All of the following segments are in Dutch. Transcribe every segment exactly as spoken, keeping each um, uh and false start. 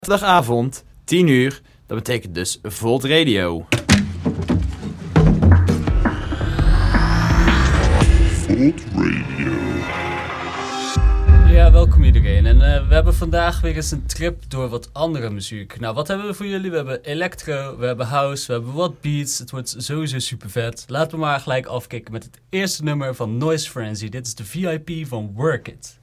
Zaterdagavond, tien uur. Dat betekent dus Volt Radio. Volt Radio. Ja, welkom iedereen. En uh, we hebben vandaag weer eens een trip door wat andere muziek. Nou, wat hebben we voor jullie? We hebben electro, we hebben house, we hebben wat beats. Het wordt sowieso super vet. Laten we maar gelijk afkicken met het eerste nummer van Noise Frenzy. Dit is de V I P van Work It.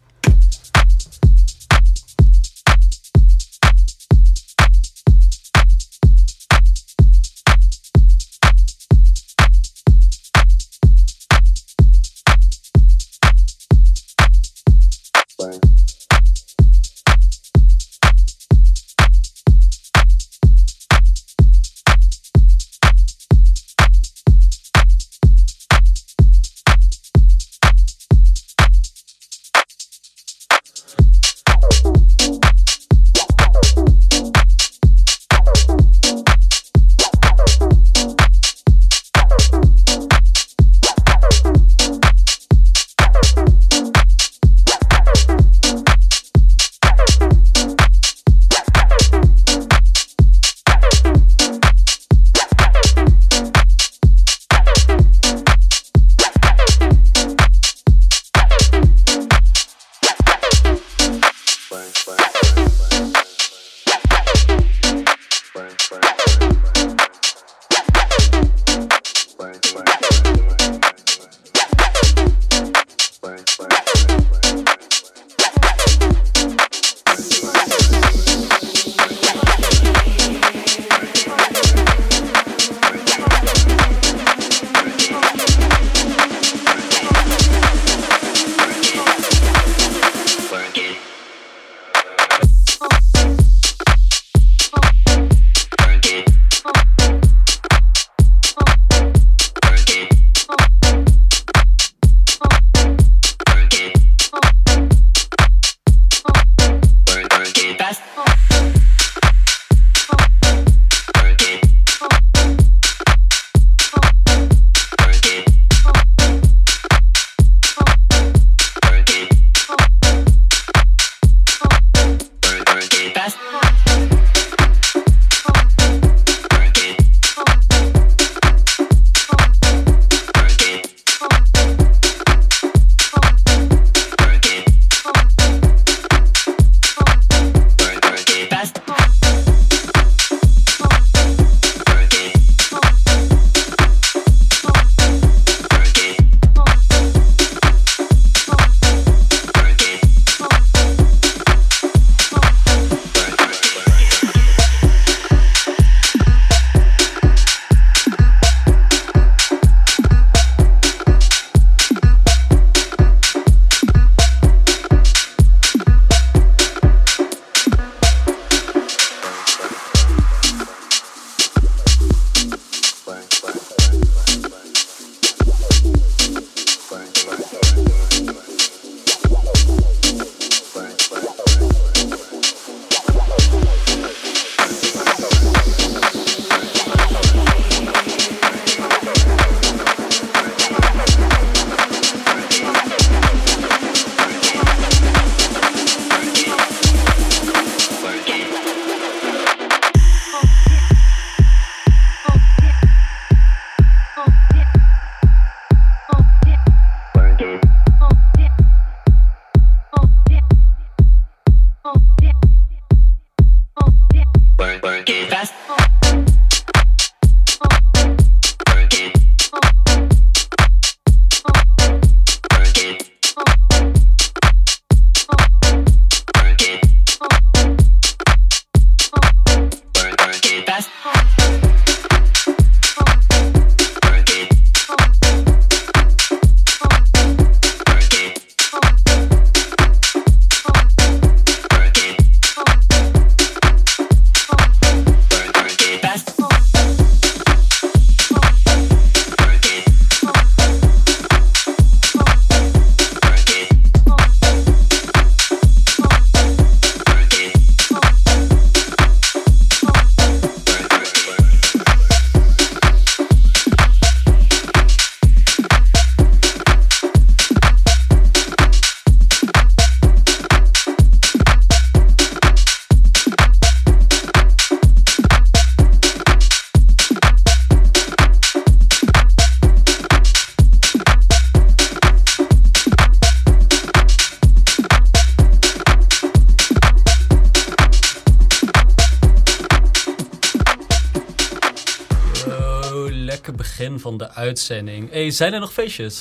lekker begin van de uitzending. Hey, zijn er nog feestjes?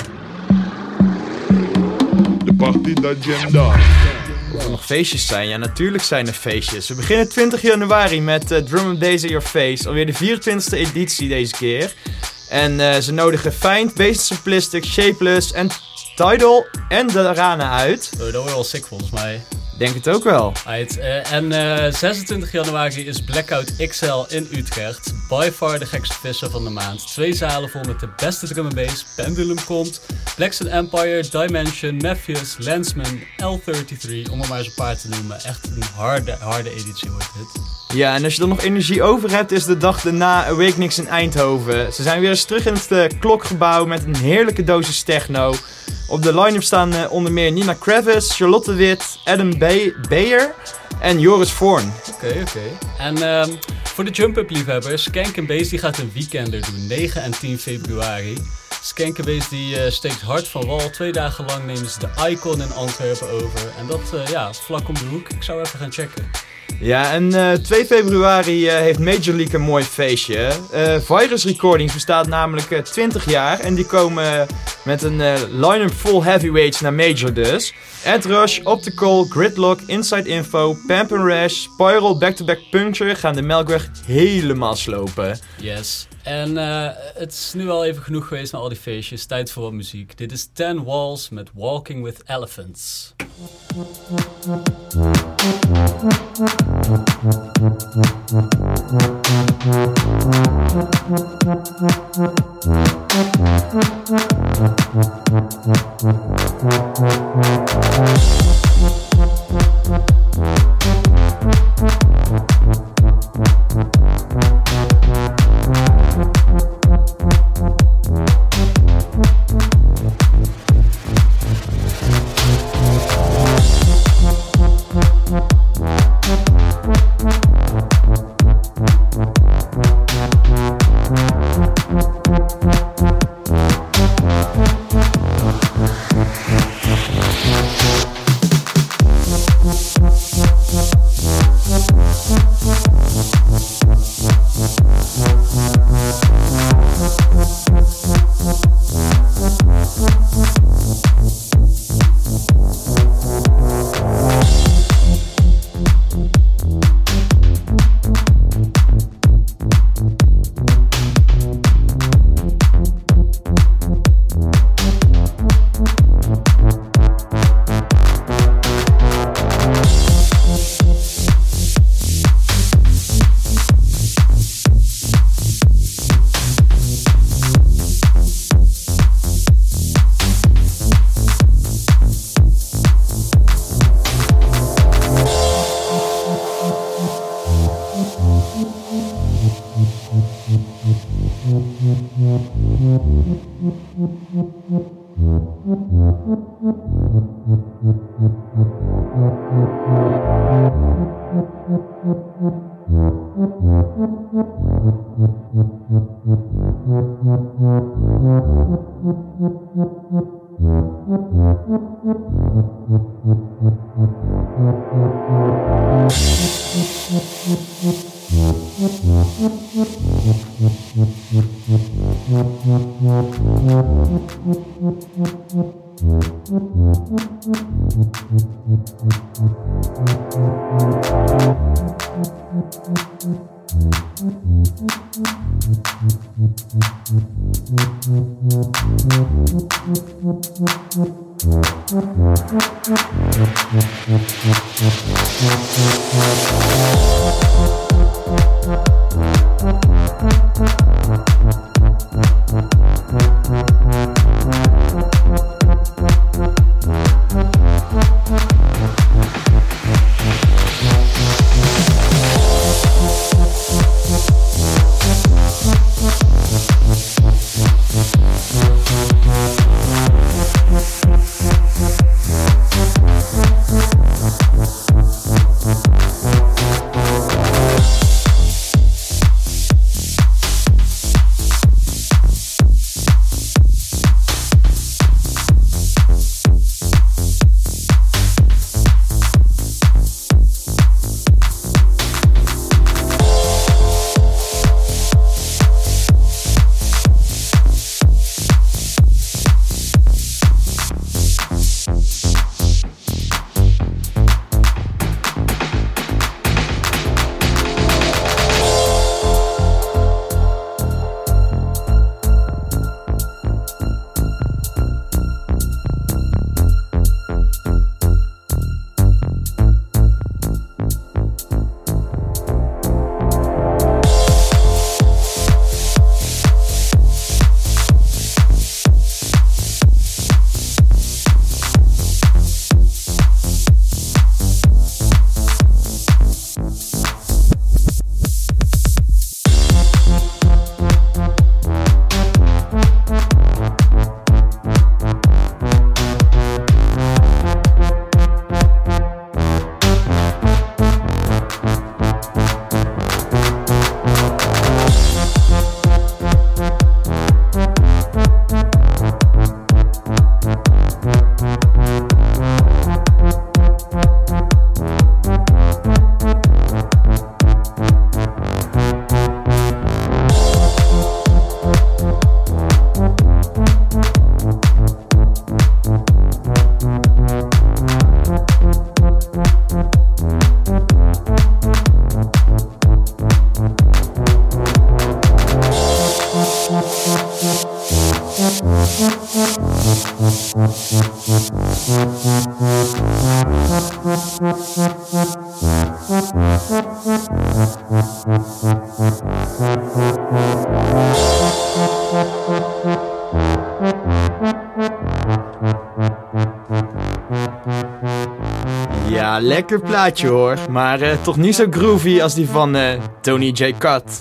De partyd'agenda. Of er nog feestjes zijn? Ja, natuurlijk zijn er feestjes. We beginnen twintig januari met uh, Drum and Bass in Your Face. Alweer de vierentwintigste editie deze keer. En uh, ze nodigen Fiend, Basis Simplistic, Shapeless en Tidal en Darana uit. Oh, dat wordt wel sick volgens mij. Denk het ook wel. Right. Uh, en uh, zesentwintig januari is Blackout X L in Utrecht. By far de gekste visser van de maand. Twee zalen vol met de beste drum and bass. Pendulum komt, Blackstone Empire, Dimension, Matthews, Lensman, L drieëndertig. Om er maar eens een paar te noemen. Echt een harde, harde editie wordt dit. Ja, en als je dan nog energie over hebt, is de dag daarna Awakenings in Eindhoven. Ze zijn weer eens terug in het uh, klokgebouw met een heerlijke dosis techno. Op de line-up staan uh, onder meer Nina Kravis, Charlotte Wit, Adam Be- Beyer en Joris Voorn. Oké, okay, oké. Okay. En um, voor de jump-up liefhebbers, Skank and Bass die gaat een weekender doen, negen en tien februari. Skank and Bass die uh, steekt hard van wal. Twee dagen lang nemen ze de Icon in Antwerpen over. En dat, uh, ja, vlak om de hoek. Ik zou even gaan checken. Ja, en uh, twee februari uh, heeft Major League een mooi feestje. Uh, Virus Recordings bestaat namelijk uh, twintig jaar. En die komen uh, met een uh, line-up vol heavyweights naar Major dus. Ed Rush, Optical, Gridlock, Inside Info, Pamp and Rash, Spiral, Back-to-Back Puncture gaan de Melkweg helemaal slopen. Yes. En uh, het is nu al even genoeg geweest na al die feestjes. Tijd voor wat muziek. Dit is Ten Walls met Walking with Elephants. lekker plaatje hoor, maar uh, toch niet zo groovy als die van uh, Tony J. Cut.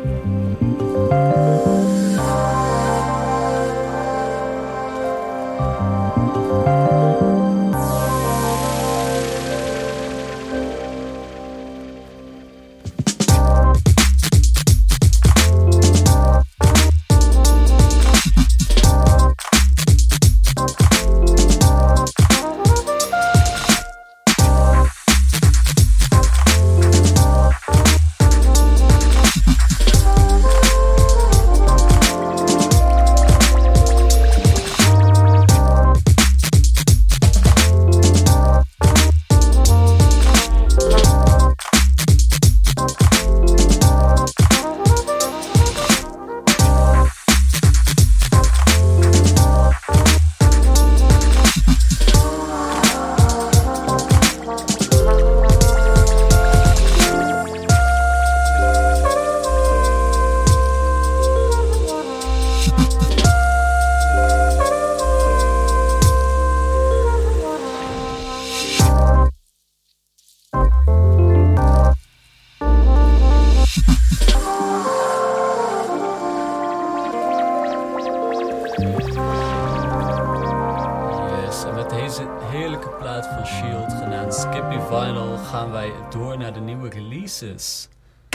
gaan wij door naar de nieuwe releases.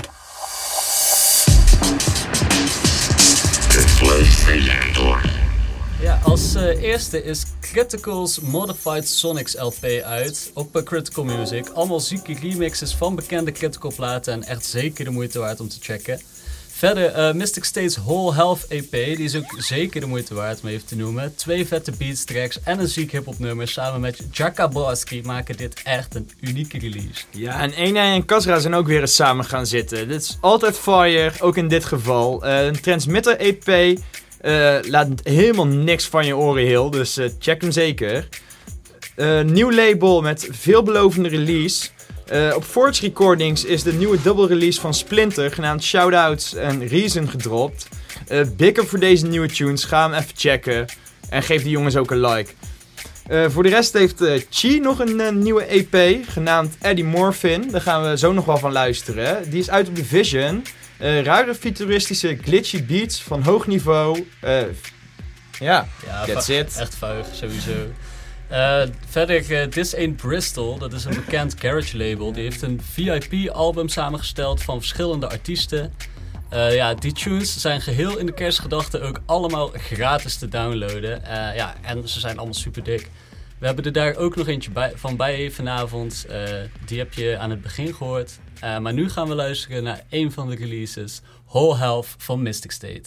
Ja, als uh, eerste is Critical's Modified Sonics L P uit op uh, Critical Music. Allemaal zieke remixes van bekende Critical platen en echt zeker de moeite waard om te checken. Verder uh, Mystic State's Whole Health E P, die is ook zeker de moeite waard om even te noemen. Twee vette beats tracks en een ziek hip-hop nummer samen met Jakaboski maken dit echt een unieke release. Ja, en Eenij en Kasra zijn ook weer eens samen gaan zitten. Dit is altijd fire, ook in dit geval. Uh, een Transmitter E P uh, laat helemaal niks van je oren heel, dus uh, check hem zeker. Uh, nieuw label met veelbelovende release. Uh, op Forge Recordings is de nieuwe double release van Splinter, genaamd Shoutouts en Reason, gedropt. Uh, big up voor deze nieuwe tunes, ga hem even checken en geef die jongens ook een like. Uh, voor de rest heeft uh, Chi nog een uh, nieuwe E P, genaamd Eddie Morphin. Daar gaan we zo nog wel van luisteren. Die is uit op de Vision. Uh, rare futuristische glitchy beats van hoog niveau. Uh, ja, ja, that's va- it. Echt vuig, sowieso. Uh, verder, uh, This Ain't Bristol, dat is een bekend garage label. Die heeft een V I P album samengesteld van verschillende artiesten. Uh, ja, die tunes zijn geheel in de kerstgedachten ook allemaal gratis te downloaden. Uh, ja, en ze zijn allemaal super dik. We hebben er daar ook nog eentje bij, van bij vanavond. Uh, die heb je aan het begin gehoord. Uh, maar nu gaan we luisteren naar een van de releases. Whole Health van Mystic State.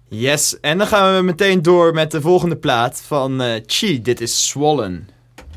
Yes, en dan gaan we meteen door met de volgende plaat van uh, Chi. Dit is Swollen.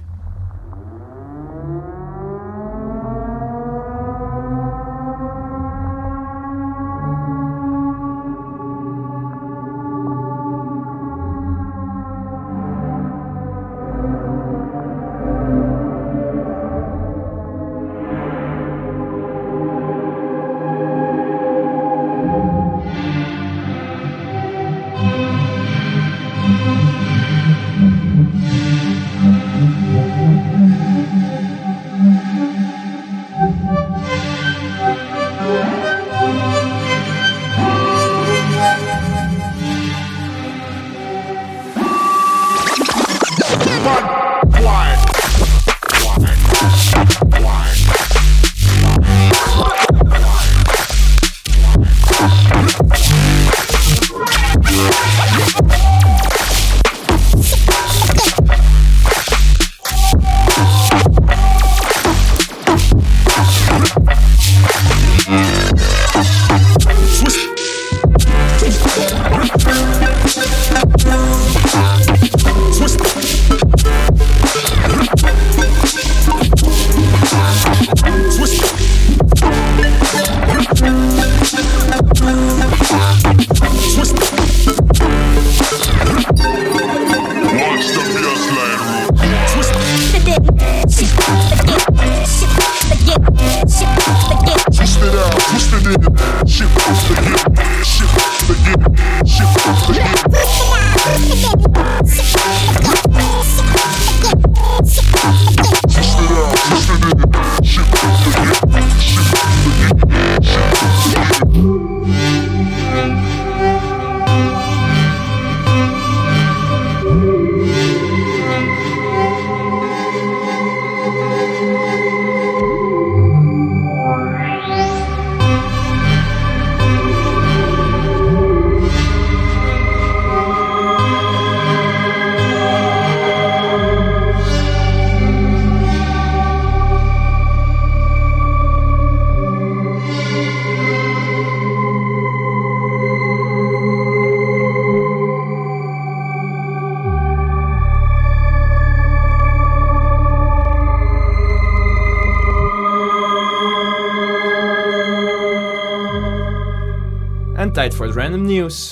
En tijd voor het random nieuws.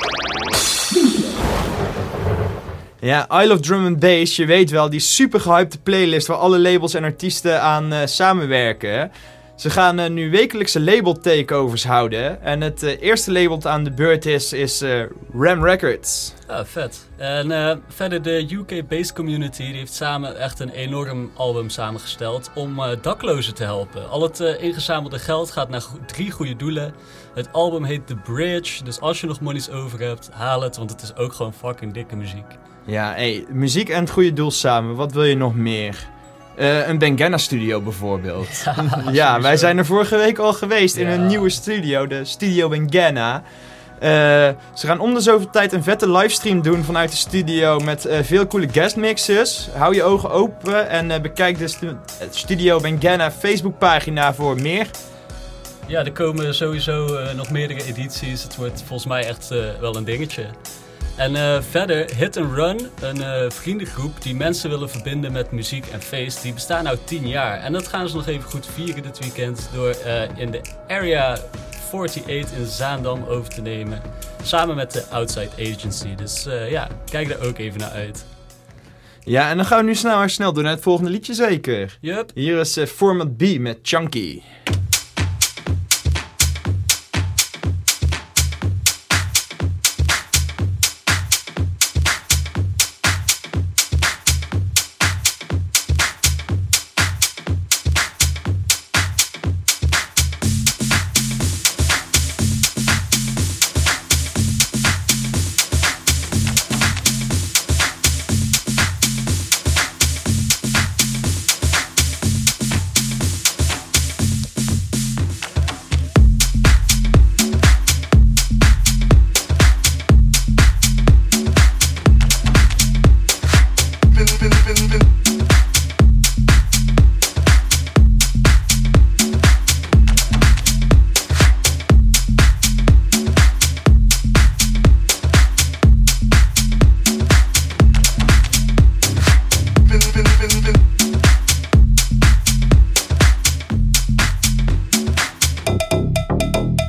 Ja, Isle of Drum and Bass, je weet wel, die super gehypte playlist waar alle labels en artiesten aan uh, samenwerken. Ze gaan uh, nu wekelijkse label takeovers houden. En het uh, eerste label dat aan de beurt is, is uh, Ram Records. Ah, vet. En uh, verder de U K-based community die heeft samen echt een enorm album samengesteld om uh, daklozen te helpen. Al het uh, ingezamelde geld gaat naar go- drie goede doelen. Het album heet The Bridge, dus als je nog monies over hebt, haal het, want het is ook gewoon fucking dikke muziek. Ja, hey, muziek en het goede doel samen, wat wil je nog meer? Uh, een Bengana studio bijvoorbeeld. Ja, ja, wij zijn er vorige week al geweest ja. in een nieuwe studio, de Studio Bengana. Uh, ze gaan om de zoveel tijd een vette livestream doen vanuit de studio met uh, veel coole guestmixes. Hou je ogen open en uh, bekijk de stu- Studio Bengana Facebookpagina voor meer. Ja, er komen sowieso uh, nog meerdere edities. Het wordt volgens mij echt uh, wel een dingetje. En uh, verder, Hit and Run, een uh, vriendengroep die mensen willen verbinden met muziek en feest, die bestaan nou tien jaar. En dat gaan ze nog even goed vieren dit weekend door uh, in de Area achtenveertig in Zaandam over te nemen. Samen met de Outside Agency. Dus uh, ja, kijk daar ook even naar uit. Ja, en dan gaan we nu snel maar snel door naar het volgende liedje zeker. Yup. Hier is uh, Format B met Chunky.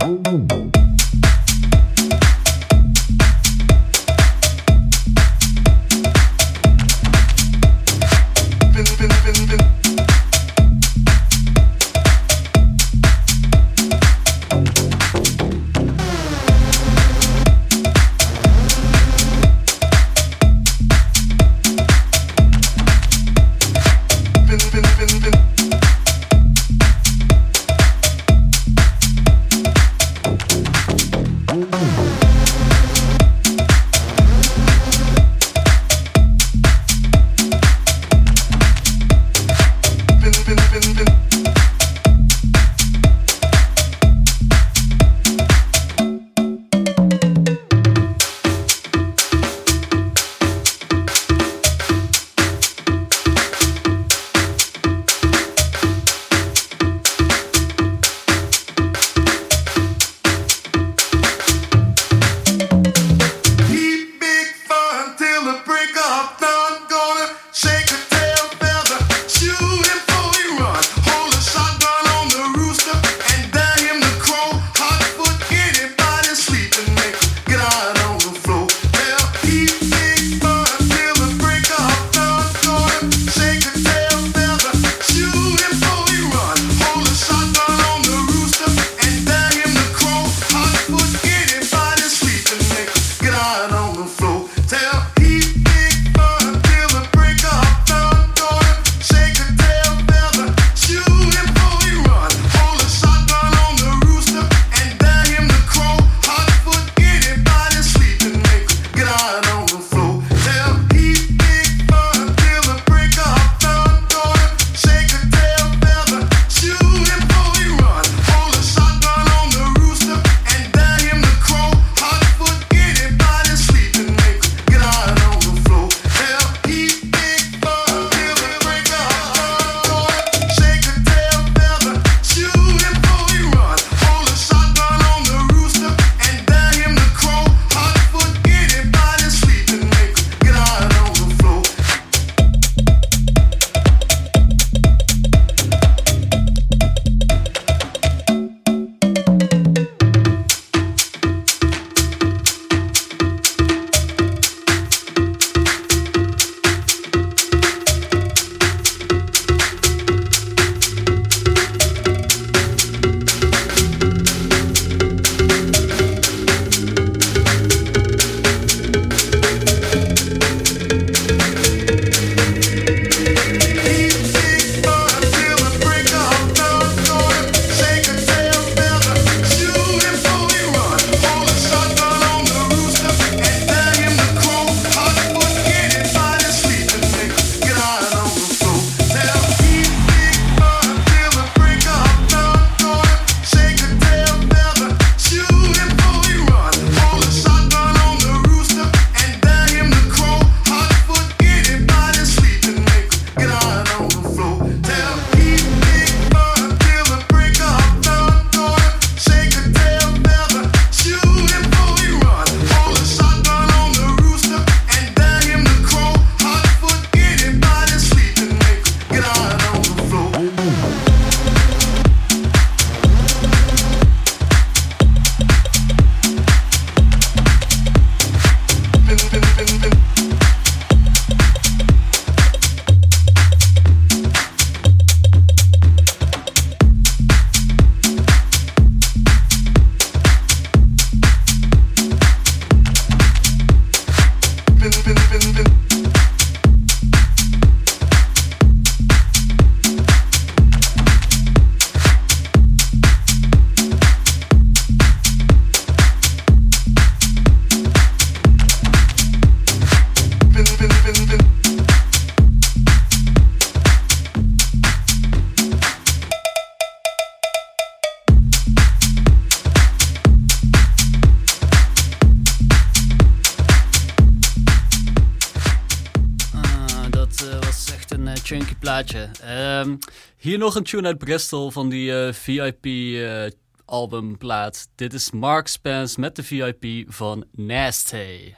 chunky plaatje. Um, hier nog een tune uit Bristol van die uh, V I P uh, albumplaat. Dit is Mark Spence met de V I P van Nasty.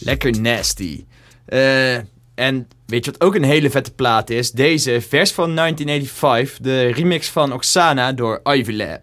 Lekker nasty. Uh, en weet je wat ook een hele vette plaat is? Deze vers van negentien vijfennegentig, de remix van Oksana door Ivy Lab.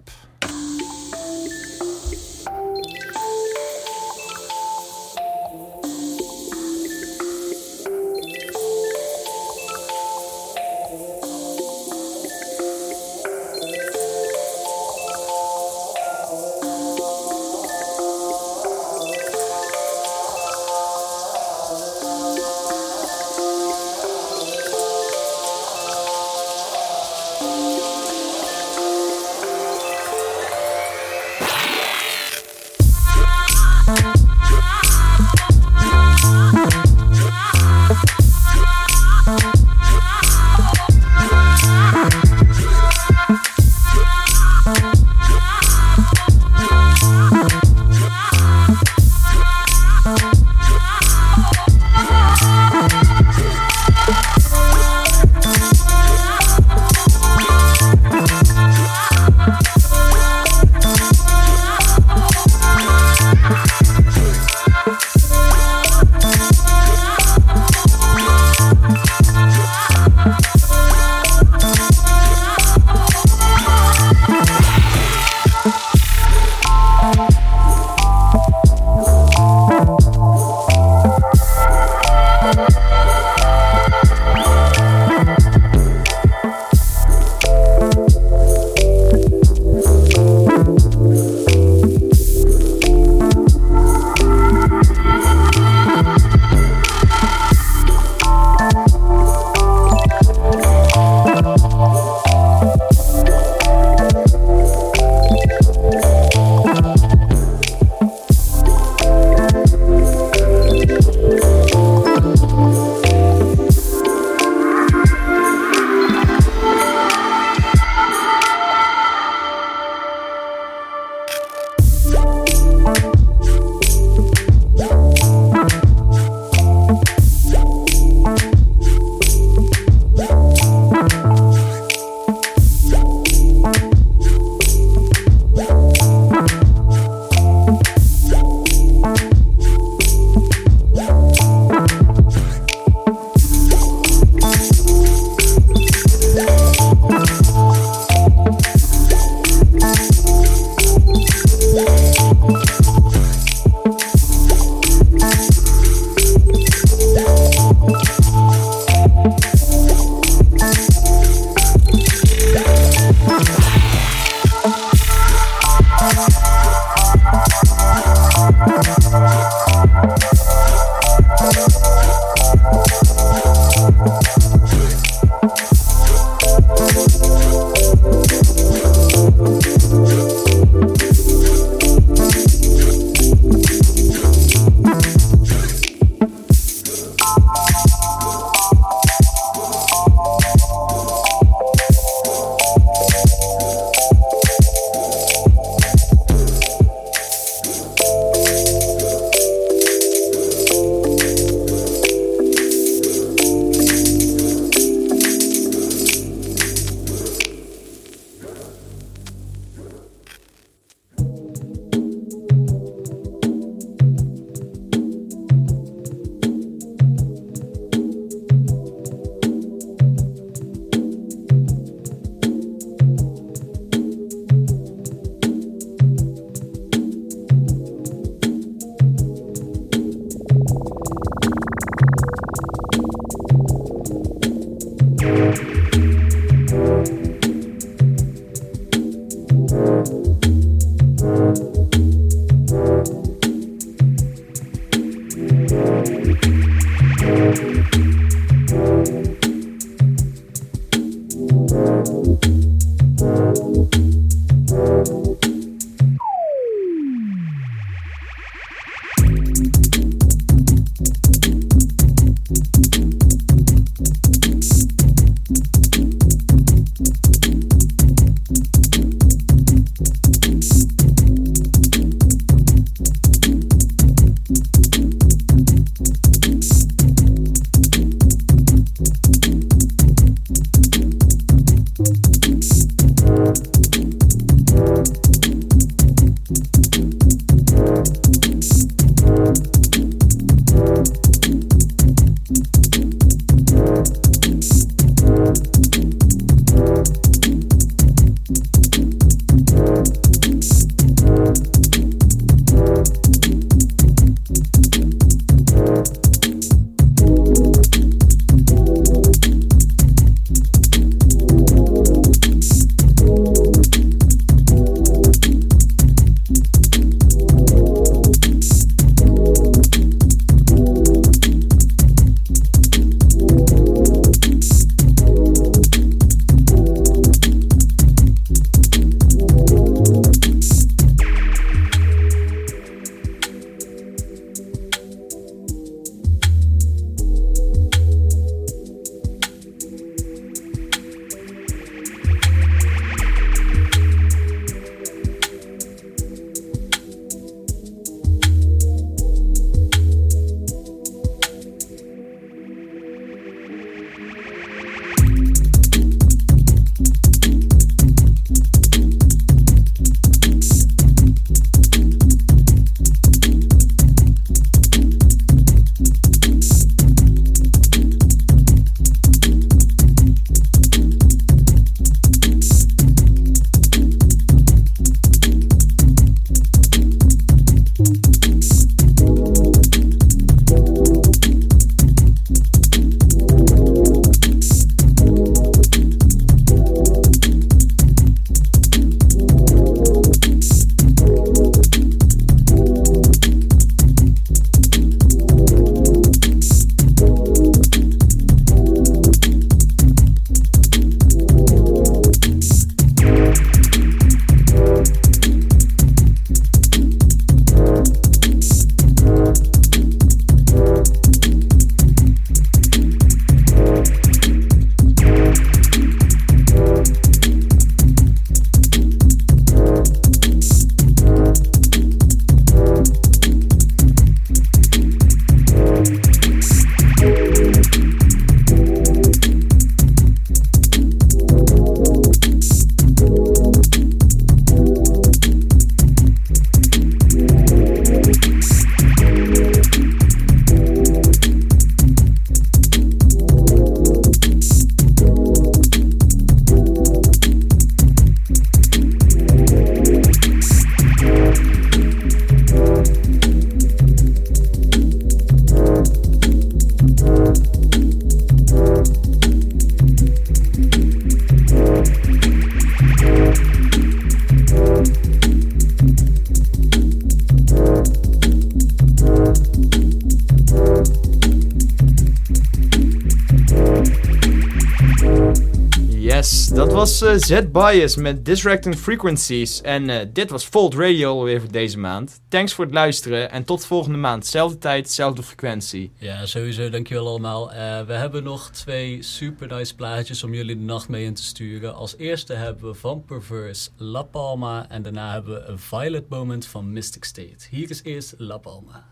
was uh, Z-Bias met Disrupting Frequencies. En uh, dit was Volt Radio alweer voor deze maand. Thanks voor het luisteren en tot volgende maand. Zelfde tijd, zelfde frequentie. Ja, sowieso. Dankjewel allemaal. Uh, we hebben nog twee super nice plaatjes om jullie de nacht mee in te sturen. Als eerste hebben we van Perverse La Palma. En daarna hebben we een Violet Moment van Mystic State. Hier is eerst La Palma.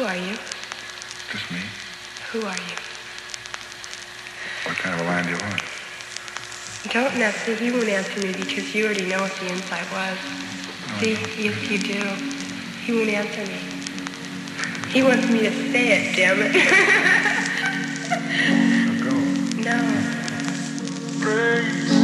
Who are you? Just me. Who are you? What kind of a line do you want? Don't answer. He won't answer me because you already know what the inside was. See? Yes, you do. He won't answer me. He wants me to say it, damn it. Now go. No. Praise